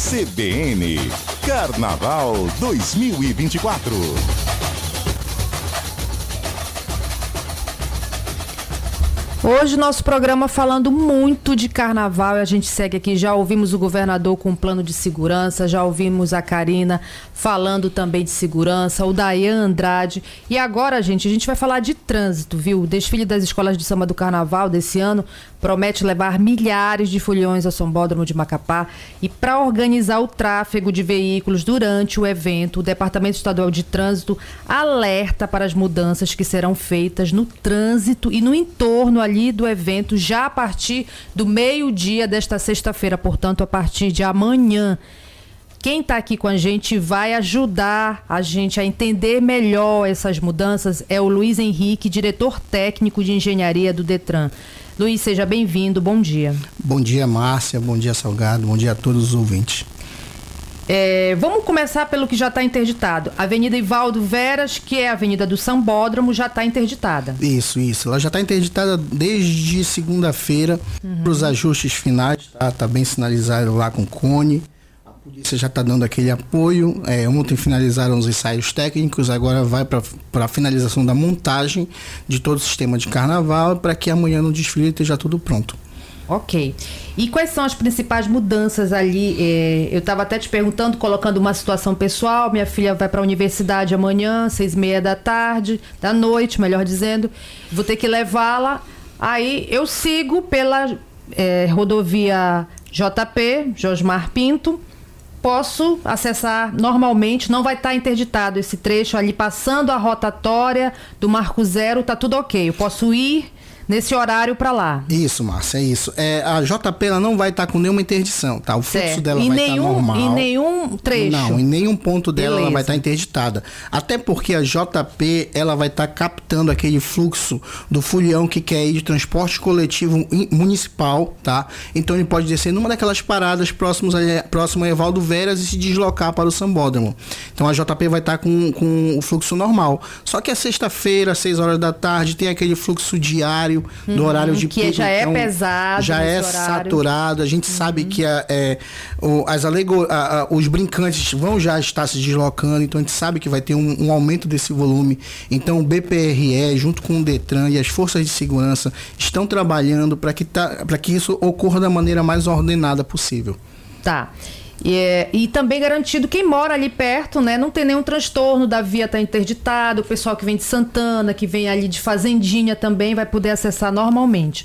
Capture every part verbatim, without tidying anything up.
C B N Carnaval dois mil e vinte e quatro. Hoje nosso programa falando muito de carnaval, e a gente segue aqui, já ouvimos o governador com um plano de segurança, já ouvimos a Karina falando também de segurança, o Dayan Andrade, e agora, gente, a gente vai falar de trânsito, viu? O desfile das escolas de samba do carnaval desse ano promete levar milhares de foliões ao Sambódromo de Macapá, e para organizar o tráfego de veículos durante o evento, o Departamento Estadual de Trânsito alerta para as mudanças que serão feitas no trânsito e no entorno ali do evento já a partir do meio-dia desta sexta-feira, portanto, a partir de amanhã. Quem está aqui com a gente vai ajudar a gente a entender melhor essas mudanças é o Luiz Henrique, diretor técnico de engenharia do Detran. Luiz, seja bem-vindo, bom dia. Bom dia, Márcia, bom dia, Salgado, bom dia a todos os ouvintes. É, vamos começar pelo que já está interditado. Avenida Ivaldo Veras, que é a avenida do Sambódromo, já está interditada. Isso, isso. Ela já está interditada desde segunda-feira uhum. para os ajustes finais. Tá? Tá bem sinalizado lá com o cone. A polícia já está dando aquele apoio. É, ontem finalizaram os ensaios técnicos, agora vai para a finalização da montagem de todo o sistema de carnaval para que amanhã no desfile esteja tudo pronto. Ok. E quais são as principais mudanças ali? É, eu estava até te perguntando, colocando uma situação pessoal. Minha filha vai para a universidade amanhã, seis e meia da tarde, da noite, melhor dizendo. Vou ter que levá-la. Aí eu sigo pela é, rodovia J P, Josmar Pinto. Posso acessar normalmente, não vai estar interditado esse trecho ali, passando a rotatória do Marco Zero, tá tudo ok. Eu posso ir nesse horário para lá. Isso, Márcia, é isso. É, a J P ela não vai estar tá com nenhuma interdição, tá? O fluxo certo. dela em vai estar tá normal. Em nenhum trecho? Não, em nenhum ponto dela Beleza. ela vai estar tá interditada. Até porque a J P ela vai estar tá captando aquele fluxo do folião que quer ir de transporte coletivo municipal, tá? Então ele pode descer numa daquelas paradas próximos a, próximo a Evaldo Veras e se deslocar para o Sambódromo. Então a J P vai estar tá com, com o fluxo normal. Só que a sexta-feira, às seis horas da tarde, tem aquele fluxo diário do uhum, horário de que já é então, pesado, já é horário. saturado. A gente uhum. sabe que a, é, o, as alego, a, a, os brincantes vão já estar se deslocando, então a gente sabe que vai ter um, um aumento desse volume. Então o B P R E junto com o Detran e as forças de segurança estão trabalhando para que, tá, para que isso ocorra da maneira mais ordenada possível. Tá. E, é, e também garantido quem mora ali perto, né? Não tem nenhum transtorno da via estar tá interditada, o pessoal que vem de Santana, que vem ali de Fazendinha também vai poder acessar normalmente.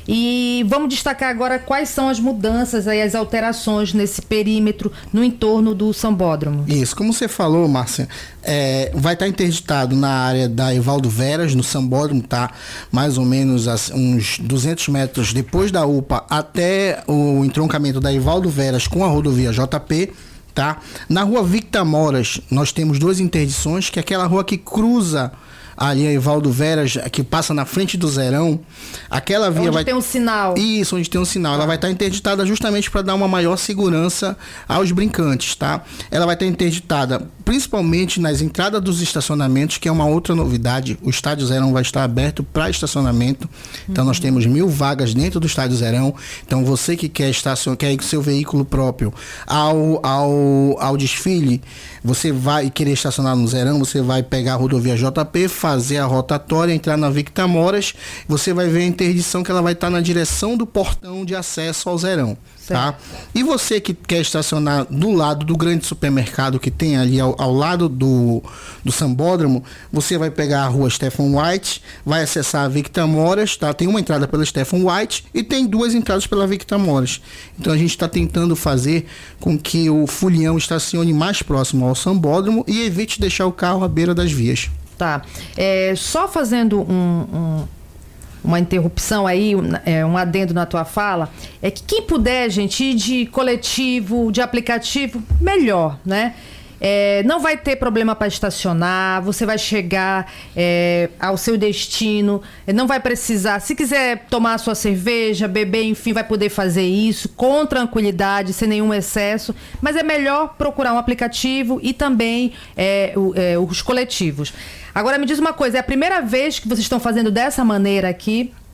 E vamos destacar agora quais são as mudanças aí, as alterações nesse perímetro no entorno do Sambódromo. Isso, como você falou, Márcia, é, vai estar tá interditado na área da Evaldo Veras, no Sambódromo, tá? Mais ou menos uns duzentos metros depois da U P A até o entroncamento da Evaldo Veras com a rodovia J P. Tá? Na rua Victor Moras, nós temos duas interdições, que é aquela rua que cruza ali a Evaldo Veras, que passa na frente do Zerão. Aquela via onde vai... tem um sinal. Isso, onde tem um sinal. Ah. Ela vai estar interditada justamente para dar uma maior segurança aos brincantes, tá? Ela vai estar interditada principalmente nas entradas dos estacionamentos, que é uma outra novidade. O Estádio Zerão vai estar aberto para estacionamento. Então, uhum. nós temos mil vagas dentro do Estádio Zerão. Então, você que quer, estacion... quer ir com seu veículo próprio ao, ao, ao desfile, você vai querer estacionar no Zerão, você vai pegar a rodovia J P, fazer a rotatória, entrar na Victor Moras, você vai ver a interdição que ela vai estar na direção do portão de acesso ao Zerão. Tá? E você que quer estacionar do lado do grande supermercado que tem ali ao, ao lado do, do Sambódromo, você vai pegar a rua Stephen White, vai acessar a Victor Moras, tá? Tem uma entrada pela Stephen White e tem duas entradas pela Victor Moras. Então a gente está tentando fazer com que o folião estacione mais próximo ao Sambódromo e evite deixar o carro à beira das vias. Tá. É, só fazendo um... um... uma interrupção aí, um, é, um adendo na tua fala, é que quem puder, gente, ir de coletivo, de aplicativo, melhor, né? É, não vai ter problema para estacionar, você vai chegar é, ao seu destino, não vai precisar, se quiser tomar a sua cerveja, beber, enfim, vai poder fazer isso com tranquilidade, sem nenhum excesso, mas é melhor procurar um aplicativo e também é, o, é, os coletivos. Agora me diz uma coisa, é a primeira vez que vocês estão fazendo dessa maneira aqui?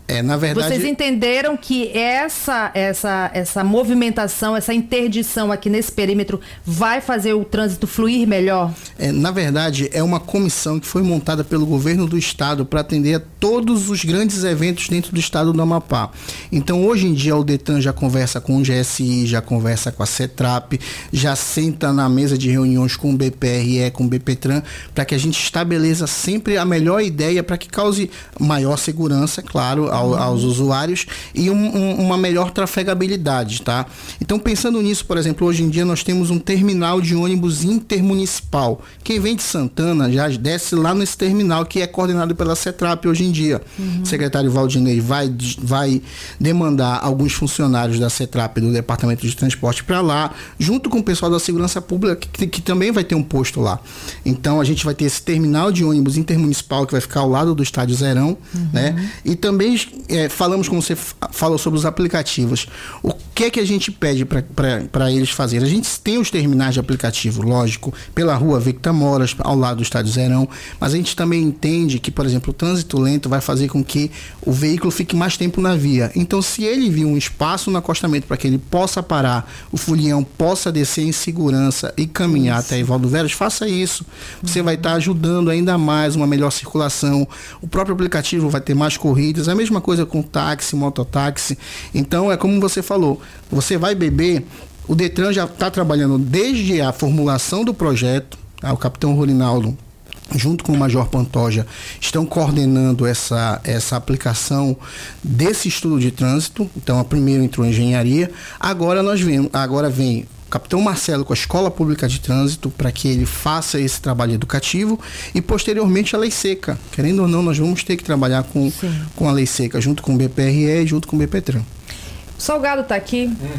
É, na verdade... Vocês entenderam que essa, essa, essa movimentação, essa interdição aqui nesse perímetro vai fazer o trânsito fluir melhor? É, na verdade, é uma comissão que foi montada pelo governo do estado para atender a todos os grandes eventos dentro do estado do Amapá. Então, hoje em dia, o Detran já conversa com o G S I, já conversa com a CETRAP, já senta na mesa de reuniões com o B P R E, com o B P Tran, para que a gente estabeleça sempre a melhor ideia para que cause maior segurança, claro, ao, aos usuários e um, um, uma melhor trafegabilidade, tá? Então, pensando nisso, por exemplo, hoje em dia nós temos um terminal de ônibus intermunicipal. Quem vem de Santana já desce lá nesse terminal que é coordenado pela CETRAP hoje em dia. Uhum. O secretário Valdinei vai, vai demandar alguns funcionários da CETRAP do Departamento de Transporte para lá, junto com o pessoal da Segurança Pública, que, que também vai ter um posto lá. Então, a gente vai ter esse terminal de ônibus intermunicipal que vai ficar ao lado do Estádio Zerão, uhum. né? E também é, falamos, como você falou, sobre os aplicativos. O que é que a gente pede para eles fazerem? A gente tem os terminais de aplicativo, lógico, pela rua Victor Moras, ao lado do Estádio Zerão, mas a gente também entende que, por exemplo, o trânsito lento vai fazer com que o veículo fique mais tempo na via. Então, se ele vir um espaço no acostamento para que ele possa parar, o folião possa descer em segurança e caminhar isso. até Evaldo Veras, faça isso. Você uhum. vai estar ajudando ainda mais uma melhor circulação. O próprio aplicativo vai ter mais corridas. A mesma coisa com táxi, mototáxi. Então, é como você falou, você vai beber, o Detran já está trabalhando desde a formulação do projeto, tá? O capitão Rorinaldo, junto com o Major Pantoja, estão coordenando essa, essa aplicação desse estudo de trânsito. Então, a primeira entrou em engenharia, agora nós vemos, agora vem o capitão Marcelo com a Escola Pública de Trânsito para que ele faça esse trabalho educativo e posteriormente a Lei Seca. Querendo ou não, nós vamos ter que trabalhar com, com a Lei Seca, junto com o B P R E e junto com o B P Tran. O Salgado está aqui. Hum.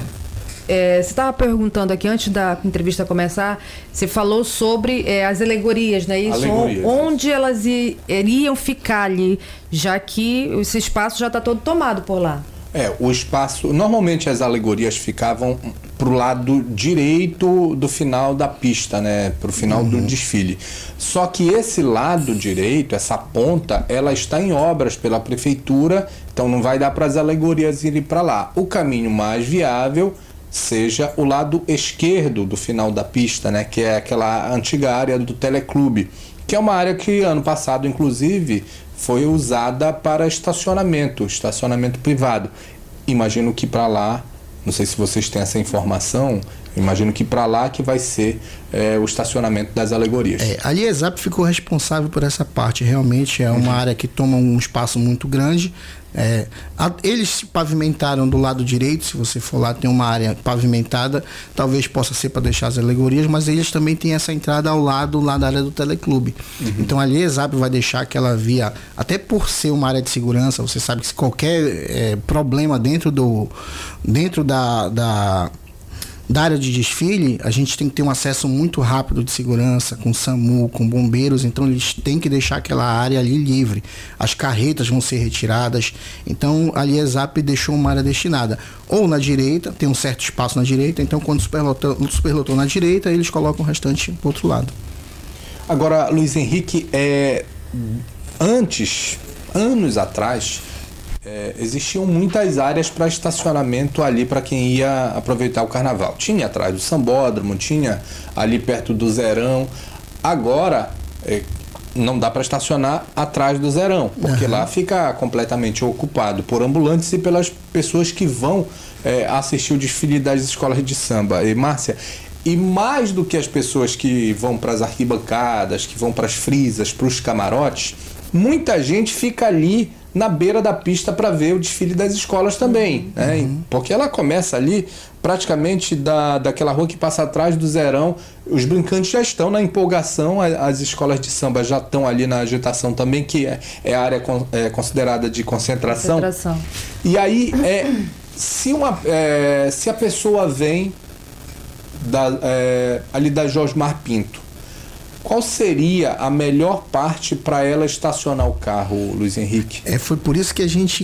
É, você estava perguntando aqui, antes da entrevista começar, você falou sobre é, as alegorias, né? Isso, alegorias. Onde elas i, iriam ficar ali, já que esse espaço já está todo tomado por lá. É, o espaço... Normalmente as alegorias ficavam para o lado direito do final da pista, né? Para o final uhum. do desfile. Só que esse lado direito, essa ponta, ela está em obras pela prefeitura, então não vai dar para as alegorias irem para lá. O caminho mais viável seja o lado esquerdo do final da pista, né? Que é aquela antiga área do Teleclube, que é uma área que ano passado, inclusive, foi usada para estacionamento, estacionamento privado. Imagino que para lá, não sei se vocês têm essa informação, imagino que para lá que vai ser é, o estacionamento das alegorias. É, a Liesap ficou responsável por essa parte, realmente é uma uhum. área que toma um espaço muito grande. É, a, eles pavimentaram do lado direito, se você for lá tem uma área pavimentada, talvez possa ser para deixar as alegorias, mas eles também têm essa entrada ao lado, lá da área do Teleclube. Uhum. Então a Liesap vai deixar aquela via, até por ser uma área de segurança, você sabe que se qualquer é, problema dentro do dentro da, da da área de desfile, a gente tem que ter um acesso muito rápido de segurança, com SAMU, com bombeiros, então eles têm que deixar aquela área ali livre. As carretas vão ser retiradas, então a Liesap deixou uma área destinada. Ou na direita, tem um certo espaço na direita, então quando superlotou, superlotou na direita, eles colocam o restante pro outro lado. Agora, Luiz Henrique, é, antes, anos atrás, É, existiam muitas áreas para estacionamento ali para quem ia aproveitar o carnaval. Tinha atrás do Sambódromo, tinha ali perto do Zerão. Agora é, não dá para estacionar atrás do Zerão, porque uhum. lá fica completamente ocupado por ambulantes e pelas pessoas que vão é, assistir o desfile das escolas de samba. E Márcia, e mais do que as pessoas que vão para as arquibancadas, que vão para as frisas, para os camarotes, muita gente fica ali na beira da pista para ver o desfile das escolas também, né? Uhum. Porque ela começa ali praticamente da, daquela rua que passa atrás do Zerão. Os brincantes já estão na empolgação, as escolas de samba já estão ali na agitação também, que é, é a área con, é, considerada de concentração. concentração. E aí, é, se, uma, é, se a pessoa vem da, é, ali da Josmar Pinto, qual seria a melhor parte para ela estacionar o carro, Luiz Henrique? É, foi por isso que a gente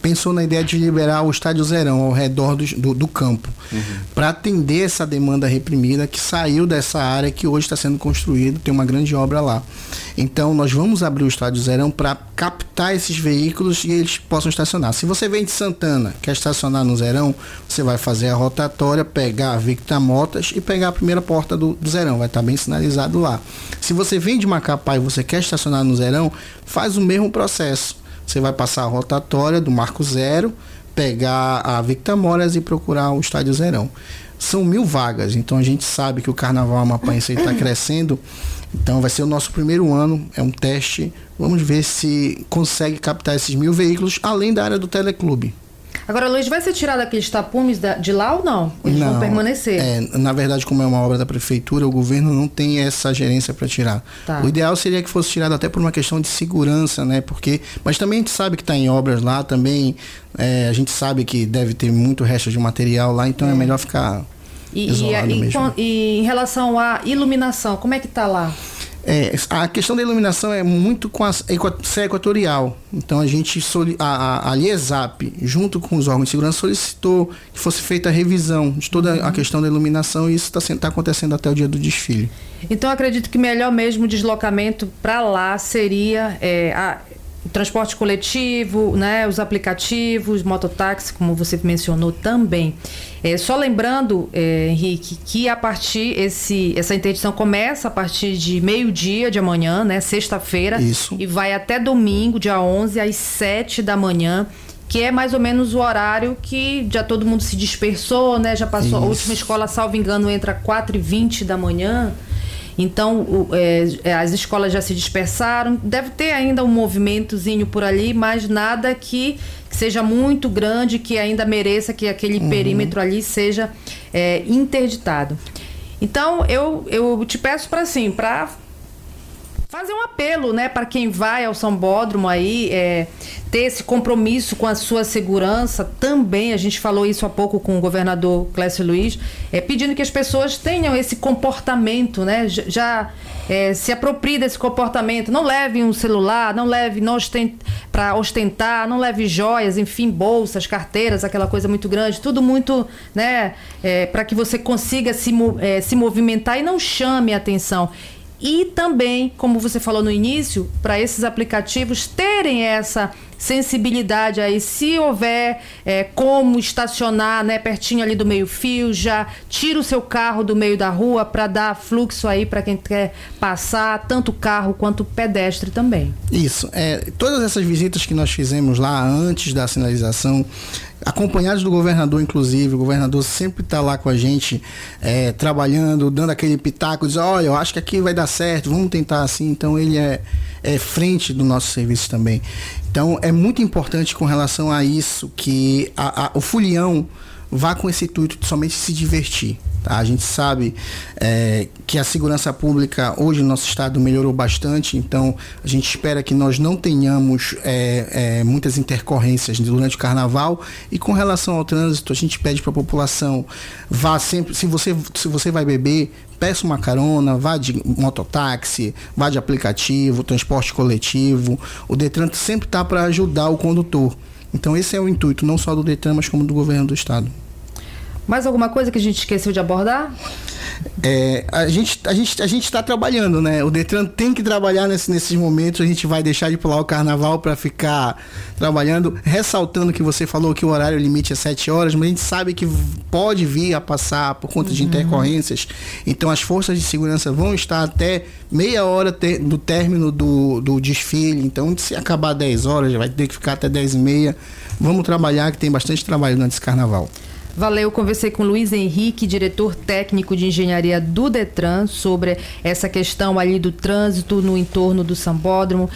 pensou na ideia de liberar o Estádio Zerão ao redor do, do, do campo, uhum. para atender essa demanda reprimida que saiu dessa área que hoje está sendo construída, tem uma grande obra lá. Então nós vamos abrir o Estádio Zerão para captar esses veículos e eles possam estacionar. Se você vem de Santana, quer estacionar no Zerão, você vai fazer a rotatória, pegar a Victor Motas e pegar a primeira porta do, do Zerão, vai estar bem sinalizado lá. Se você vem de Macapá e você quer estacionar no Zerão, faz o mesmo processo. Você vai passar a rotatória do Marco Zero, pegar a Victor Moras e procurar o Estádio Zerão. São mil vagas, então a gente sabe que o Carnaval Amapaense está crescendo, então vai ser o nosso primeiro ano, é um teste, vamos ver se consegue captar esses mil veículos, além da área do Teleclube. Agora, Luiz, vai ser tirado aqueles tapumes da, de lá ou não? Eles não, vão permanecer? É, na verdade, como é uma obra da prefeitura, o governo não tem essa gerência para tirar. Tá. O ideal seria que fosse tirado até por uma questão de segurança, né? Porque, mas também a gente sabe que está em obras lá, também é, a gente sabe que deve ter muito resto de material lá, então é, é melhor ficar e, isolado e, mesmo. E, e em relação à iluminação, como é que está lá? É, a questão da iluminação é muito com a Serra Equatorial. Então a gente, a, a, a Liesap, junto com os órgãos de segurança, solicitou que fosse feita a revisão de toda uhum. a questão da iluminação, e isso está tá acontecendo até o dia do desfile. Então eu acredito que melhor mesmo o deslocamento para lá seria é, a, o transporte coletivo, né, os aplicativos, mototáxi, como você mencionou também. É, só lembrando, é, Henrique, que a partir esse, essa interdição começa a partir de meio-dia de amanhã, né, sexta-feira, Isso. e vai até domingo, dia onze, às sete da manhã, que é mais ou menos o horário que já todo mundo se dispersou, né, já passou. Isso. A última escola, salvo engano, entra quatro e vinte da manhã. Então, o, é, as escolas já se dispersaram, deve ter ainda um movimentozinho por ali, mas nada que, que seja muito grande, que ainda mereça que aquele uhum. perímetro ali seja é, interditado. Então, eu, eu te peço para assim, para fazer um apelo, né, para quem vai ao Sambódromo aí, é, ter esse compromisso com a sua segurança também. A gente falou isso há pouco com o governador Clécio Luiz, é, pedindo que as pessoas tenham esse comportamento, né, já é, se aproprie desse comportamento. Não leve um celular, não leve não ostent, para ostentar, não leve joias, enfim, bolsas, carteiras, aquela coisa muito grande, tudo muito, né, é, para que você consiga se, é, se movimentar e não chame a atenção. E também, como você falou no início, para esses aplicativos terem essa sensibilidade aí, se houver é, como estacionar, né, pertinho ali do meio-fio, já tira o seu carro do meio da rua para dar fluxo aí para quem quer passar, tanto carro quanto pedestre também. Isso. É, todas essas visitas que nós fizemos lá antes da sinalização, acompanhados do governador, inclusive, o governador sempre está lá com a gente, é, trabalhando, dando aquele pitaco, diz, olha, eu acho que aqui vai dar certo, vamos tentar assim. Então ele é, é frente do nosso serviço também. Então é muito importante com relação a isso, que a, a, o folião vá com esse intuito de somente se divertir. Tá? A gente sabe é, que a segurança pública hoje no nosso estado melhorou bastante, então a gente espera que nós não tenhamos é, é, muitas intercorrências durante o carnaval. E com relação ao trânsito, a gente pede para a população, vá sempre, se você, se você vai beber, peça uma carona, vá de mototáxi, vá de aplicativo, transporte coletivo. O Detran sempre está para ajudar o condutor. Então esse é o intuito, não só do Detran, mas como do governo do estado. Mais alguma coisa que a gente esqueceu de abordar? É, a gente a gente a gente está trabalhando, né? O Detran tem que trabalhar nesse, nesses momentos. A gente vai deixar de pular o carnaval para ficar trabalhando, ressaltando que você falou que o horário limite é sete horas, mas a gente sabe que pode vir a passar por conta de intercorrências. Então as forças de segurança vão estar até meia hora te, do término do, do desfile. Então, se acabar dez horas, vai ter que ficar até dez e meia. Vamos trabalhar, que tem bastante trabalho durante esse carnaval. Valeu, conversei com Luiz Henrique, diretor técnico de engenharia do Detran, sobre essa questão ali do trânsito no entorno do Sambódromo.